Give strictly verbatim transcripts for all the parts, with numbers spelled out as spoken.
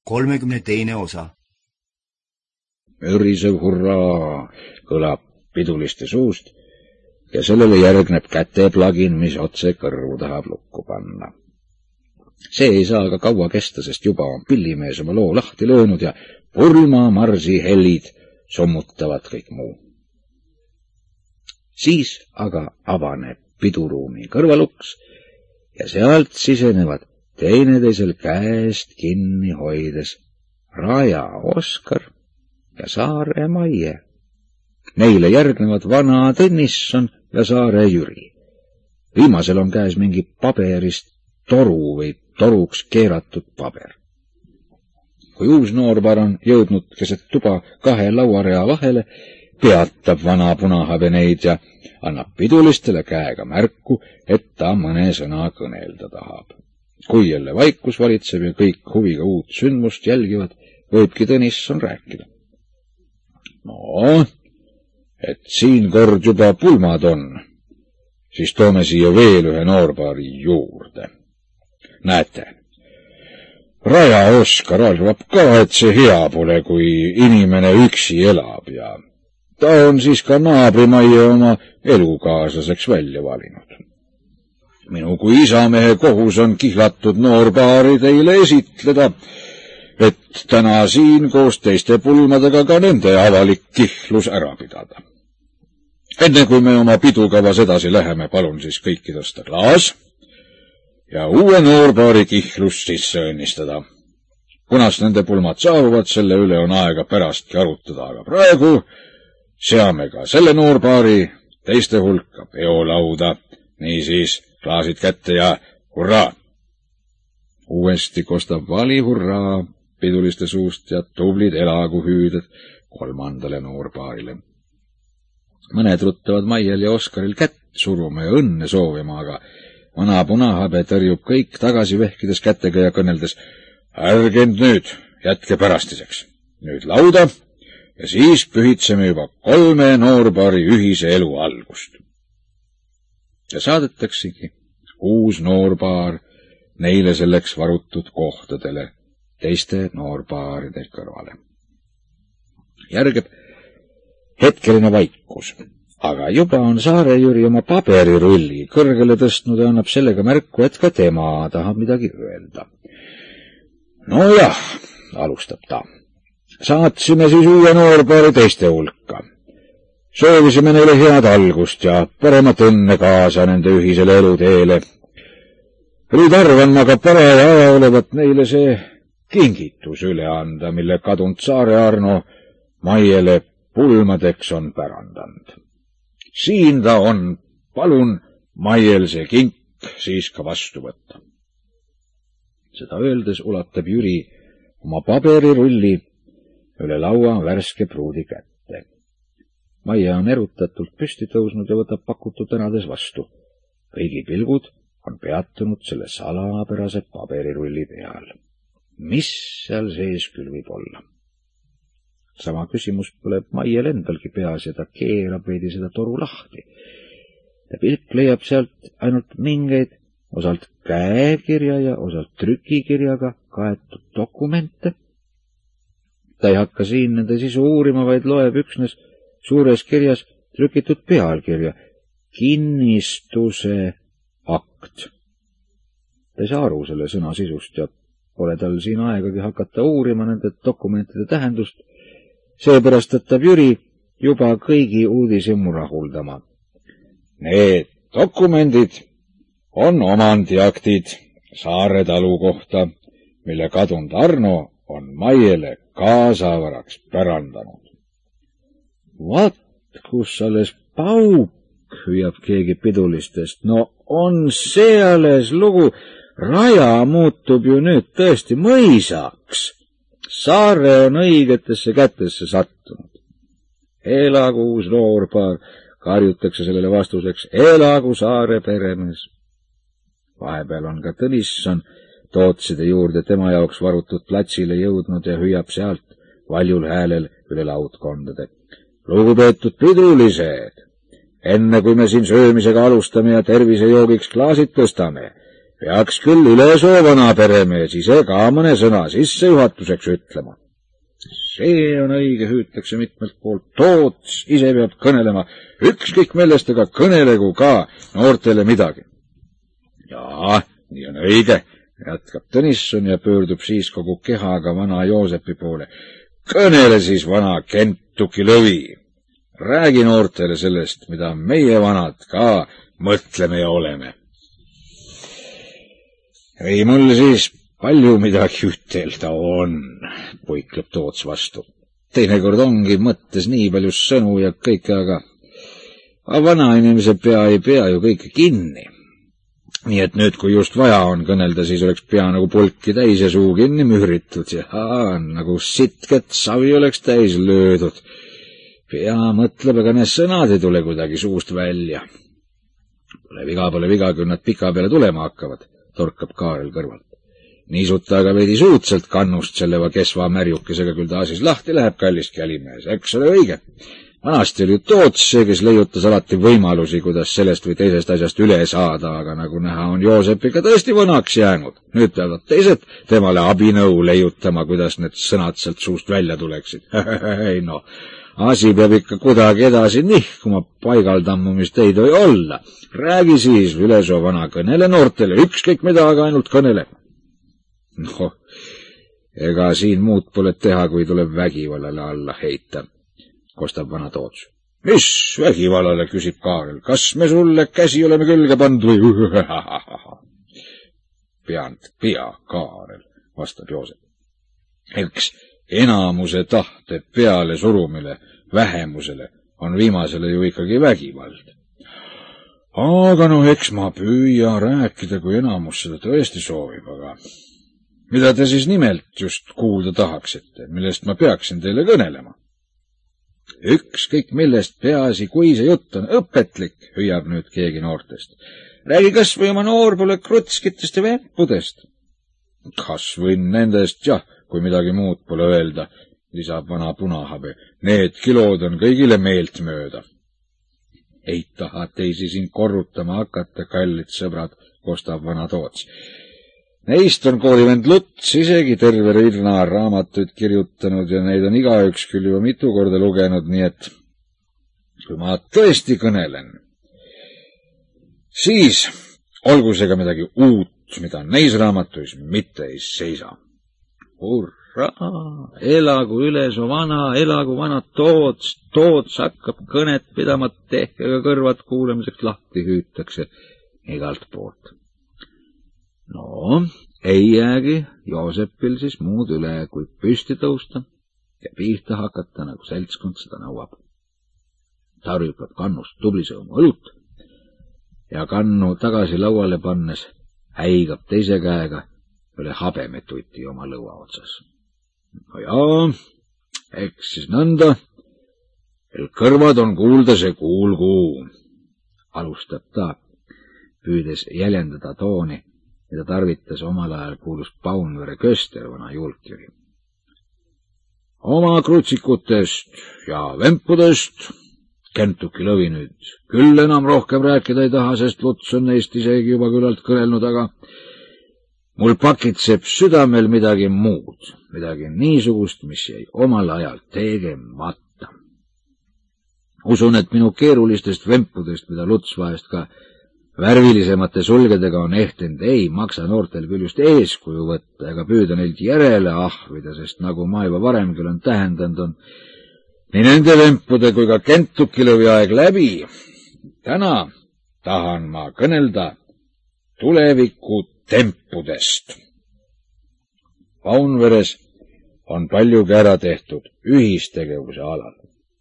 kolmekümne teine osa. Mürisev hurraa kõlab piduliste suust ja sellele järgneb käteplagin, mis otse kõrvu tahab lukku panna. See ei saa aga kaua kesta, sest juba on pillimees oma loo lahti löönud ja pulmamarsi hellid sommutavad kõik muu. Siis aga avaneb piduruumi kõrvaluks ja sealt sisenevad teineteisel käest kinni hoides Raja Oskar ja Saare Maie. Neile järgnevad vana Tõnisson ja Saare Jüri. Viimasel on käes mingi paberist toru või toruks keeratud paber. Kui uus noorpar on jõudnud keset tuba kahe lauarea vahele, peatab vana Punahabe neid ja annab pidulistele käega märku, et ta mõne sõna kõnelda tahab. Kui jälle vaikus valitseb ja kõik huviga uut sündmust jälgivad, võibki Tõnisson rääkida. No, et siin kord juba pulmad on, siis toome siia veel ühe noorpaari juurde. Näete, Raja Oskar arvab ka, et see hea pole, kui inimene üksi elab ja ta on siis ka naabrimaie oma elukaaslaseks välja valinud. Minu kui isamehe kohus on kihlatud noorpaari teile esitleda, et täna siin koos teiste pulmadega ka nende avalik kihlus ära pidada. Enne kui me oma pidukavas edasi läheme, palun siis kõiki tõsta klaas ja uue noorpaari kihlus sisse õnnistada. Kunas nende pulmad saabuvad, selle üle on aega pärastki arutada, aga praegu seame ka selle noorpaari teiste hulka peolauda. Niisiis, klaasid kätte ja hurraa! Uuesti kostab vali hurraa piduliste suust ja tublid elagu hüüded kolmandale noorpaarile. Mõned ruttavad Maiel ja Oskaril kätt suruma ja õnne soovima, aga vana Punahabe tõrjub kõik tagasi vehkides kätega ja kõneldes: ärgend nüüd, jätke pärastiseks. Nüüd lauda ja siis pühitseme juba kolme noorpaari ühise elu algust. Ja saadetaksegi uus noorpaar neile selleks varutud kohtadele teiste noorpaaride kõrvale. Järgeb hetkeline vaikus, aga juba on Saare Jüri oma paberirulli kõrgele tõstnud ja annab sellega märku, et ka tema tahab midagi öelda. Nojah, alustab ta. Saatsime siis uue noorpaari teiste hulka. Soovisime neile head algust ja paremat õnne kaasa nende ühisele eluteele. Nüüd arvan ma ka paraja aja olevat neile see kingitus üle anda, mille kadunud Saare Arno Maiele pulmadeks on pärandanud. Siin ta on, palun Maiel see kink siis ka vastu võtta. Seda öeldes ulatab Jüri oma paberirulli üle laua värske pruudi kätte. Maie on erutatult püsti tõusnud ja võtab pakutud tänades vastu. Kõigi pilgud on peatunud selle salapärase paberirulli peal. Mis seal sees küll võib olla? Sama küsimus põleb Maiel endalgi peas ja ta keerab veidi seda toru lahti. Ta pilk leiab sealt ainult mingeid osalt käekirja ja osalt trükikirjaga kaetud dokumente. Ta ei hakka siin nende sisu uurima, vaid loeb üksnes suures kirjas trükitud pealkirja kinnistuse akt. Ta ei saa aru selle sõna sisust ja pole tal siin aegagi hakata uurima nende dokumentide tähendust, seepärast võtab Jüri juba kõigi uudishimu rahuldama. Need dokumendid on omandiaktid Saare talu kohta, mille kadunud Arno on Maiele kaasavaraks pärandanud. Vaat, kus alles pauk, hüüab keegi pidulistest. No on see alles lugu, Raja muutub ju nüüd tõesti mõisaks. Saare on õigetesse kätesse sattunud. Elagu uus noorpaar, karjutakse sellele vastuseks, elagu Saare peremees. Vahepeal on ka Tõnisson Tootside juurde tema jaoks varutud platsile jõudnud ja hüüab sealt valjul häälel üle laudkondade. Lugupeetud pidulised, enne kui me siin söömisega alustame ja tervisejoogiks klaasid tõstame, peaks küll Ülesoo vana peremees ise ka mõne sõna sissejuhatuseks ütlema. See on õige, hüütakse mitmelt poolt. Toots ise peab kõnelema, ükskõik millest, aga kõnelegu ka noortele midagi. Jaa, nii on õige, jätkab Tõnisson ja pöördub siis kogu kehaga vana Joosepi poole. Kõnele siis, vana Kentuki lõvi. Räägi noortele sellest, mida meie vanad ka mõtleme ja oleme. Ei mul siis palju midagi ütelda on, puikleb Toots vastu. Teinekord ongi mõttes nii palju sõnu ja kõike, aga, aga vana inimese pea ei pea ju kõike kinni. Nii et nüüd, kui just vaja on kõnelda, siis oleks pea nagu pulki täis ja suu kinni mühritud ja aa, nagu sitket savi oleks täis löödud. Pea mõtleb, aga need sõnad ei tule kuidagi suust välja. Pole viga, pole viga, kui nad pika peale tulema hakkavad, torkab Kaarel kõrvalt. Niisuta aga veidi suutselt kannust selleva kesva märjukesega, küll ta siis lahti läheb, kallis kälimees, eks ole õige. Vanasti oli ju Toots see, kes leiutas alati võimalusi, kuidas sellest või teisest asjast üle saada, aga nagu näha on Joosep ikka tõesti vanaks jäänud. Nüüd peavad teised temale abinõu leiutama, kuidas need sõnad sealt suust välja tuleksid. Ei no, asi peab ikka kuidagi edasi nihkuma, paigal tammumist ei tohi olla. Räägi siis, Ülesoo vana, kõnele noortele, ükskõik mida, aga ainult kõnele. Noh, ega siin muud pole teha, kui tuleb vägivallale alla heita, kostab vana Toots. Mis vägivallale, küsib Kaarel, kas me sulle käsi oleme külge pandud või? Peand pea, Kaarel, vastab Joosep. Eks enamuse tahte peale surumine vähemusele on viimasele ju ikkagi vägivald. Aga noh, eks ma püüa rääkida, kui enamus seda tõesti soovib, aga mida te siis nimelt just kuulda tahaksite, millest ma peaksin teile kõnelema? Ükskõik millest, peaasi, kui see jutt on õpetlik, hüüab nüüd keegi noortest. Räägi kas või oma noorpole krutskitest ja vempudest. Kas või nendest, jah, kui midagi muud pole öelda, lisab vana Punahabe. Need kilod on kõigile meelt mööda. Ei taha teisi siin korrutama hakata, kallid sõbrad, kostab vana Toots. Neist on koolivend Luts isegi terve rirna raamatuid kirjutanud ja neid on igaüks küll juba mitu korda lugenud, nii et kui ma tõesti kõnelen, siis olgu see ka midagi uut, mida neis raamatuis mitte ei seisa. Hurraa, elagu Ülesoo vana, elagu vana Toots, Toots hakkab kõnet pidama, tehkega kõrvad kuulamiseks lahti hüütakse igalt poolt. No, ei jäägi Joosepil siis muud üle, kui püsti tõusta ja pihta hakata, nagu seltskond seda nõuab. Ta rüüpab kannust tubli sõõmu õlut ja kannu tagasi lauale pannes häigab teise käega üle habemetuti oma lõua otsas. No jaa, eks siis nõnda, kel kõrvad on kuulda, see kuulgu, alustab ta, püüdes jäljendada tooni, mida tarvitas omal ajal kuulus Paunvere Köster, vana julkjõgi. Oma krutsikutest ja vempudest Kentuki lõvi nüüd küll enam rohkem rääkida ei taha, sest Luts on neist isegi juba küllalt kõnelnud, aga mul pakitseb südamel midagi muud, midagi niisugust, mis jäi omal ajal tegemata. Usun, et minu keerulistest vempudest, mida Luts vahest ka värvilisemate sulgedega on ehtinud, ei maksa noortel küll just eeskuju võtta ega püüda neilt järele ahvida, sest nagu ma juba varem küll on tähendanud, on nii nende vempude kui ka Kentuki lõvi aeg läbi. Täna tahan ma kõnelda tuleviku tempudest. Paunveres on paljugi ära tehtud ühistegevuse alal.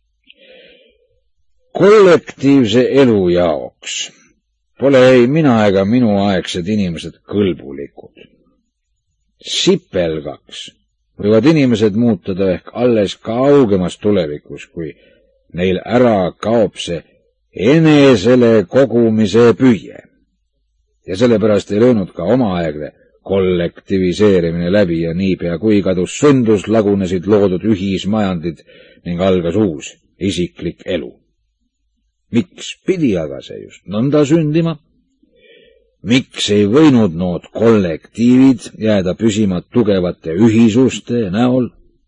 Kollektiivse elu jaoks pole ei mina ega minuaegsed inimesed kõlbulikud. Sipelgaks võivad inimesed muutuda ehk alles kaugemas tulevikus, kui neil ära kaob see enesele kogumise püüe. Ja sellepärast ei löönud ka omaaegne kollektiviseerimine läbi ja niipea kui kadus sündus, lagunesid loodud ühismajandid ning algas uus isiklik elu. Miks pidi aga see just nõnda sündima? miks ei võinud nood kollektiivid jääda püsima tugevate ühisuste näol,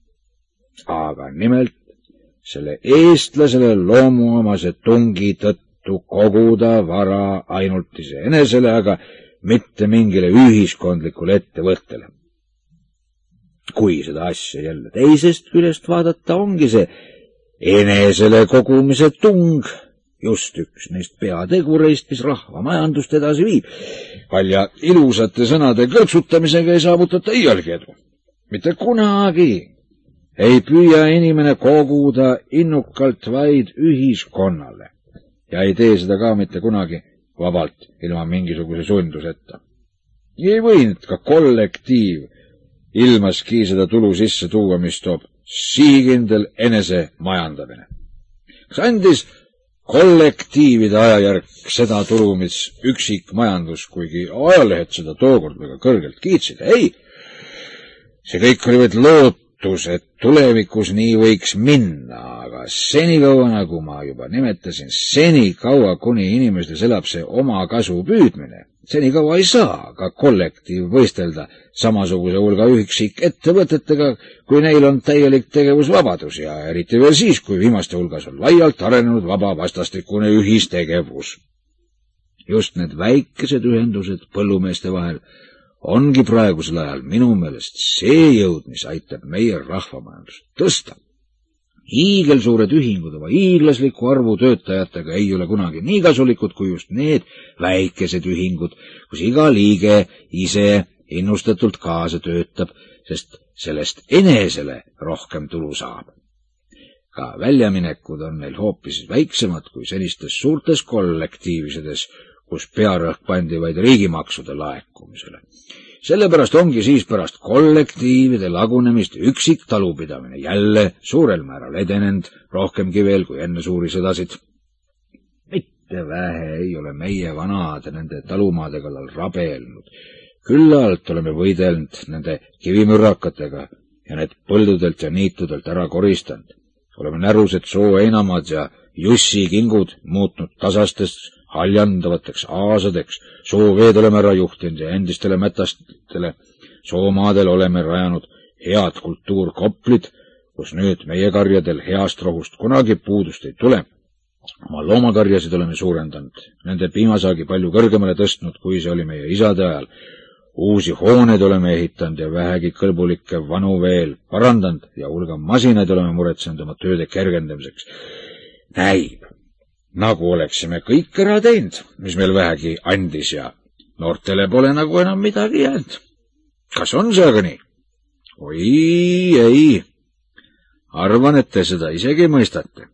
aga nimelt selle eestlasele loomuomase tungi tõttu koguda vara ainult iseenesele, aga mitte mingile ühiskondlikule ettevõttele. Kui seda asja jälle teisest küljest vaadata, ongi see enesele kogumise tung just üks neist peategureist, mis rahva majandust edasi viib. Kalja ilusate sõnade kõrtsutamisega ei saavutata iialgi edu. Mitte kunagi ei püüa inimene koguda innukalt vaid ühiskonnale ja ei tee seda ka mitte kunagi vabalt, ilma mingisuguse sunduseta. Ei võinud ka kollektiiv ilmaski seda tulu sisse tuua, mis toob sihikindel enese majandamine. Kas andis kollektiivide ajajärk seda tulu, mis üksik majandus, kuigi ajalehed seda tookord väga kõrgelt kiitsid? Ei, see kõik oli vaid lootus, et tulevikus nii võiks minna, aga senikaua, nagu ma juba nimetasin, senikaua, kuni inimestes elab see oma kasu püüdmine, senikaua ei saa ka kollektiiv võistelda samasuguse hulga üksik ettevõtetega, kui neil on täielik tegevusvabadus ja eriti veel siis, kui viimaste hulgas on laialt arenenud vaba vastastikune ühistegevus. Just need väikesed ühendused põllumeeste vahel ongi praegusel ajal minu meelest see jõud, mis aitab meie rahvamajandust tõsta. Hiigelsuured ühingud oma hiiglasliku arvu töötajatega ei ole kunagi nii kasulikud kui just need väikesed ühingud, kus iga liige ise innustatult kaasa töötab, sest sellest enesele rohkem tulu saab. Ka väljaminekud on neil hoopis väiksemad kui senistes suurtes kollektiivisedes, kus pearõhk pandi vaid riigimaksude laekumisele. Sellepärast ongi siis pärast kollektiivide lagunemist üksik talupidamine jälle suurel määral edenenud, rohkemgi veel kui enne suuri sõdasid. Mitte vähe ei ole meie vanad nende talumaade kallal rabelnud. Küllalt oleme võidelnud nende kivimürrakatega ja need põldudelt ja niitudelt ära koristanud. Oleme närused sooeinamad ja jussikingud muutnud tasastest haljandavateks aasadeks, sooveed oleme ära juhtinud ja endistele mätastele soomaadel oleme rajanud head kultuurkoplid, kus nüüd meie karjadel heast rohust kunagi puudust ei tule. Oma loomakarjasid oleme suurendanud, nende piimasaagi palju kõrgemale tõstnud, kui see oli meie isade ajal. Uusi hooneid oleme ehitanud ja vähegi kõlbulikke vanu veel parandanud ja hulga masinaid oleme muretsenud oma tööde kergendamiseks. Näib, nagu oleksime kõik ära teinud, mis meil vähegi andis ja noortele pole nagu enam midagi jäänud. Kas on see aga nii? Oi, ei. Arvan, et te seda isegi mõistate.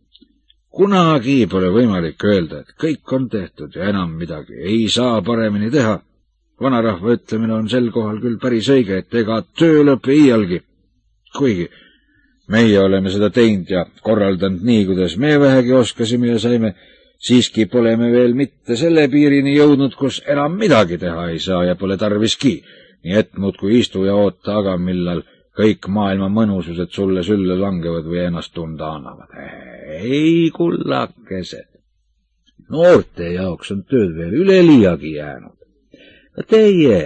Kunagi pole võimalik öelda, et kõik on tehtud ja enam midagi ei saa paremini teha. Vanarahva ütlemine on sel kohal küll päris õige, et ega töö lõpe iialgi. Kuigi meie oleme seda teinud ja korraldanud nii, kuidas me vähegi oskasime ja saime, siiski pole me veel mitte selle piirini jõudnud, kus enam midagi teha ei saa ja pole tarviski. Nii et muudkui istu ja oota aga, millal kõik maailma mõnusused sulle sülle langevad või ennast tunda annavad. Ei, kullakesed. Noorte jaoks on tööd veel üleliiagi jäänud. Teie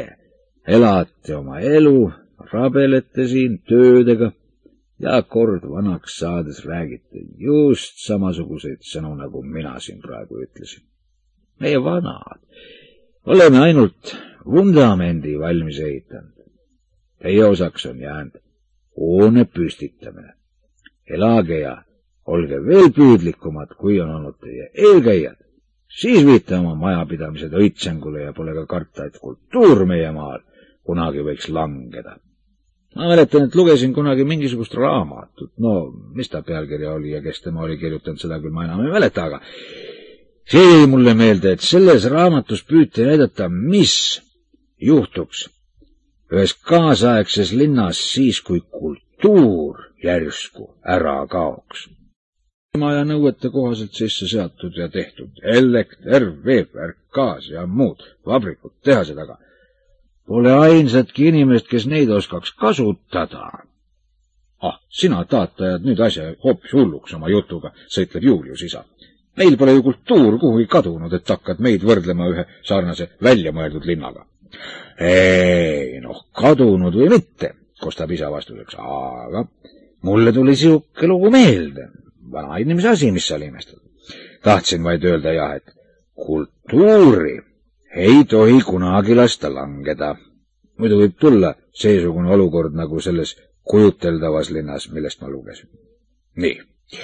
elate oma elu, rabelete siin töödega ja kord vanaks saades räägite just samasuguseid sõnu, nagu mina siin praegu ütlesin. Meie vanad oleme ainult vundamendi valmis ehitanud. Teie osaks on jäänud hoone püstitamine. Elage ja olge veel püüdlikumad, kui on olnud teie eelkäijad. Siis viite oma majapidamised õitsengule ja pole ka karta, et kultuur meie maal kunagi võiks langeda. Ma mäletan, et lugesin kunagi mingisugust raamatut. No, mis ta pealkirja oli ja kes tema oli kirjutanud, seda küll ma enam ei mäleta, aga see jäi mulle meelde, et selles raamatus püüti näidata, mis juhtuks ühes kaasaegses linnas siis, kui kultuur järsku ära kaoks. Maja nõuete kohaselt sisse seatud ja tehtud elekter, veevärk, gaas ja muud vabrikud tehased, aga pole ainsatki inimest, kes neid oskaks kasutada. Ah, sina taatajad nüüd asja hoopis hulluks oma jutuga, sõitleb Julius isa. Meil pole ju kultuur kuhugi kadunud, et hakkad meid võrdlema ühe sarnase väljamõeldud linnaga. Ei, noh, kadunud või mitte, kostab isa vastuseks, aga mulle tuli siuke lugu meelde. Vana inimese asi, mis sa limestad. Tahtsin vaid öelda jah, et kultuuri ei tohi kunagi lasta langeda. Muidu võib tulla seesugune olukord nagu selles kujuteldavas linnas, millest ma lugesin. Nii.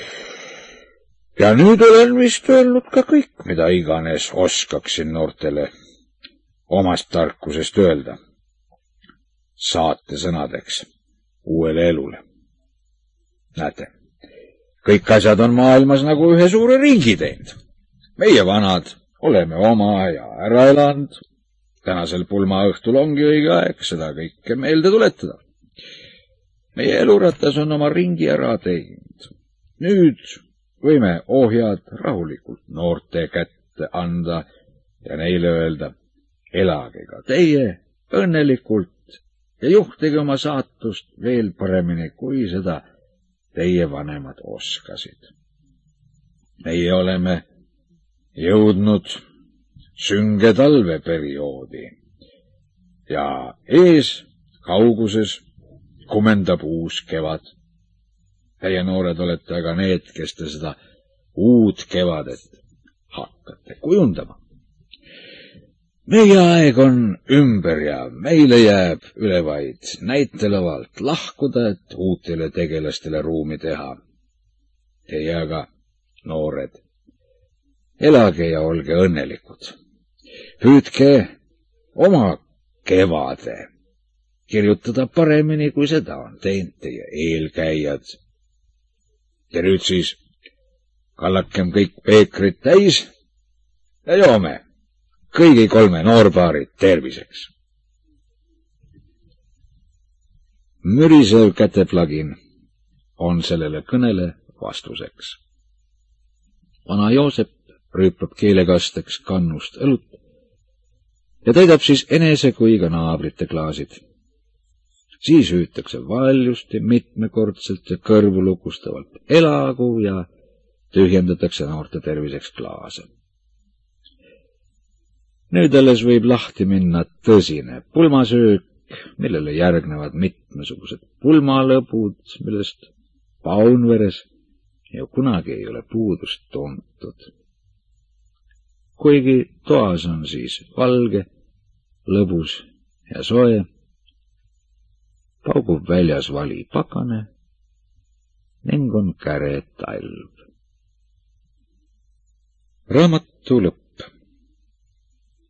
Ja nüüd olen vist öelnud ka kõik, mida iganes oskaksin noortele omast tarkusest öelda. Saate sõnadeks uuele elule. Näete, kõik asjad on maailmas nagu ühe suure ringi teinud. Meie vanad oleme oma ja ära elanud. Tänasel pulmaõhtul ongi õige aeg seda kõike meelde tuletada. Meie eluratas on oma ringi ära teinud. Nüüd võime ohjad rahulikult noorte kätte anda ja neile öelda, elage ka teie õnnelikult ja juhtige oma saatust veel paremini, kui seda teie vanemad oskasid. Meie oleme jõudnud sünge talveperioodi ja ees kauguses kumendab uus kevad. Teie noored olete aga need, kes te seda uut kevadet hakkate kujundama. Meie aeg on ümber ja meile jääb üle vaid näitelavalt lahkuda, et uutele tegelastele ruumi teha. Teie aga, noored, elage ja olge õnnelikud. Püüdke oma kevade kirjutada paremini, kui seda on teinud teie eelkäijad. Ja nüüd siis kallakem kõik peekrid täis ja joome kõigi kolme noorpaari terviseks. Mürisev käteplagin on sellele kõnele vastuseks. Vana Joosep rüüpab keelekasteks kannust õlut ja täidab siis enese kui ka naabrite klaasid. Siis hüütakse valjusti mitmekordselt ja kõrvulukustavalt elagu ja tühjendatakse noorte terviseks klaase. Nüüd alles võib lahti minna tõsine pulmasöök, millele järgnevad mitmesugused pulmalõbud, millest Paunveres ju kunagi ei ole puudust tuntud. Kuigi toas on siis valge, lõbus ja soe, paugub väljas vali pakane ning on käre talv. Raamatu lõpp.